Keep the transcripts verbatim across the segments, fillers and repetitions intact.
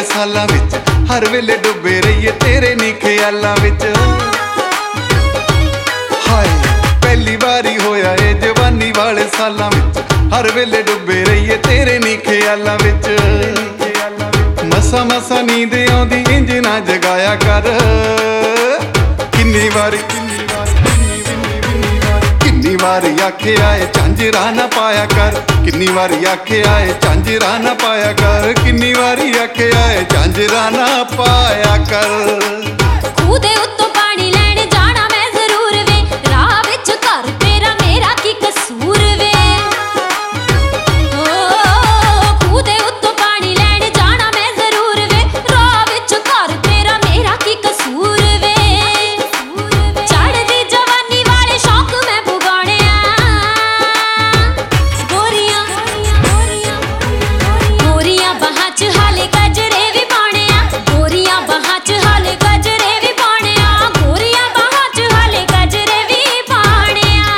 सालां विच हर वेले डुबे रहिए तेरे नी ख्यालां विच। हाय पहली बारी होया ए जवानी वाले सालां विच हर वेले डुबे रहिए तेरे नी ख्यालां विच। मसा मसा नींद आउंदी इंज ना जगाया कर। किन्नी वारी किन्नी वारी आखिया ए झांजरा ना पाया कर। किन्नी वारी आखिया ए झांजरा ना पाया कर। किन्नी वारी आखिया ए झांजरा ना पाया कर। खूह दे उत्तों पानी लैण जाना मैं जरूर वे, राह विच घर तेरा मेरा की कसूर वे। ओ खूह दे उत्तों पानी लैण जाना मैं जरूर वे, राह विच घर तेरा मेरा की कसूर वे। चढ़दी जवानी वाले शौक मैं पुगाने गोरियां गोरियां बाहां च हाले गजरे भी पाने आ। गोरियां बाहां च हाले गजरे भी पाने आ। गोरियां बाहां च हाले गजरे भी पाने आ।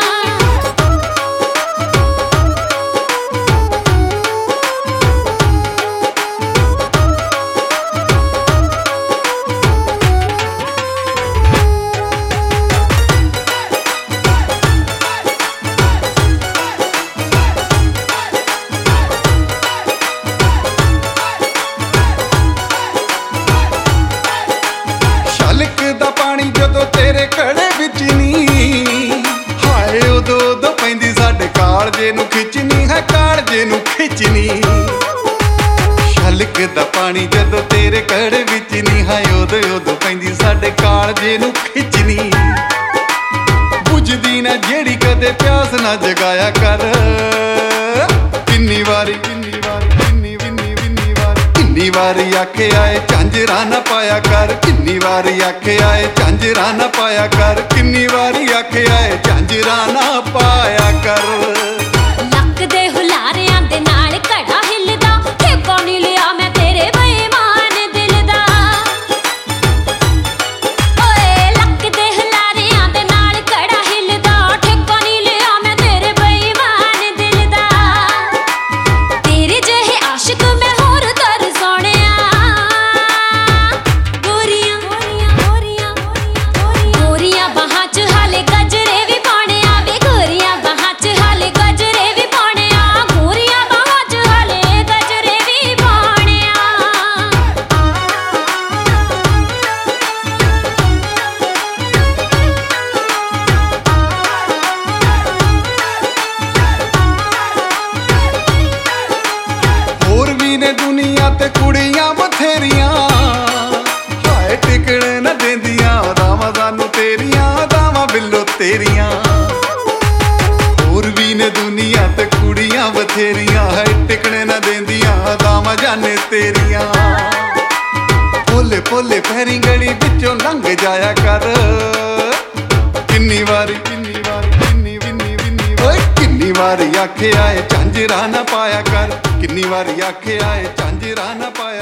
छलकदा पानी जदों तेरे कड़े विच नी, हाय उदों उदों पैंदी साडे कालजे नूं खिचनी है, कालजे नूं खिचनी। छलकदा पानी जदों तेरे कड़े विच नी, हाय उदों उदों पैंदी साडे कालजे नूं खिचनी। बुझदी ना जेड़ी कदे प्यास ना जगाया कर। किन्नी वारी किन्नी वारी किन्नी विन्नी विन्नी वारी किन्नी वारी आखिया ए झांजरा ना पाया कर। किन्नी वारी आखिया ए झांजरा ना पाया कर। किन्नी वारी आखिया ए झांजरा ना पाया कर। लक दे हुलारियां दे नाल घड़ा हिलदा, ठेका नी लिया मैं तेरे बेईमान दिल दा। ओए लक दे हुलारियां दे नाल घड़ा हिलदा, ठेका नी लिया मैं तेरे बेईमान दिल दा। तेरे जहे आशिक मैं होर तरसाने गोरियां गोरियां गोरियां बाहां च हाले गजरे भी पाने आ वे। गोरियां बाहां च हाले गजरे भी पाने आ। गोरियां बाहां च हाले गजरे भी पाने आ। होर भी ने दुनिया ते कुड़ियां बथेरियां, हाय टिकण न देंदियां दावां सानू तेरियां, दावां बिल्लो तेरियां। होर भी ने दुनिया ते कुड़ियां बथेरियां, हाय टिकण न देंदियां दावां जाने तेरियां। भोले भोले पैरी गली विचों लंघ जाया कर। किन्नी वारी किन्नी वारी किन्नी विन्नी विन्नी ओए किन्नी वारी आखिया ए झांजरा ना पाया कर। किन्नी वारी आखिया ए झांजरा ना पाया